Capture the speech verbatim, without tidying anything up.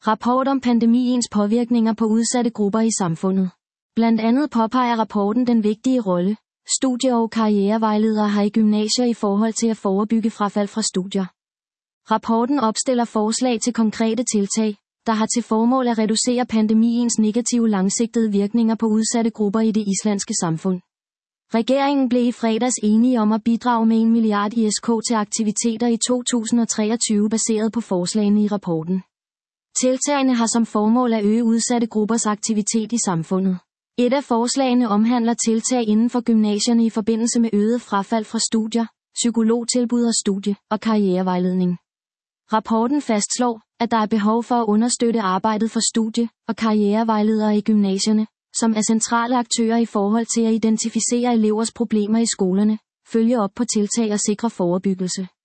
Rapport om pandemiens påvirkninger på udsatte grupper i samfundet. Blandt andet påpeger rapporten den vigtige rolle, studie- og karrierevejledere har i gymnasier i forhold til at forebygge frafald fra studier. Rapporten opstiller forslag til konkrete tiltag, der har til formål at reducere pandemiens negative langsigtede virkninger på udsatte grupper i det islandske samfund. Regeringen blev i fredags enige om at bidrage med en milliard I S K til aktiviteter i to tusind og treogtyve baseret på forslagene i rapporten. Tiltagene har som formål at øge udsatte gruppers aktivitet i samfundet. Et af forslagene omhandler tiltag inden for gymnasierne i forbindelse med øget frafald fra studier, psykologtilbud og studie- og karrierevejledning. Rapporten fastslår, at der er behov for at understøtte arbejdet for studie- og karrierevejledere i gymnasierne, som er centrale aktører i forhold til at identificere elevers problemer i skolerne, følge op på tiltag og sikre forebyggelse.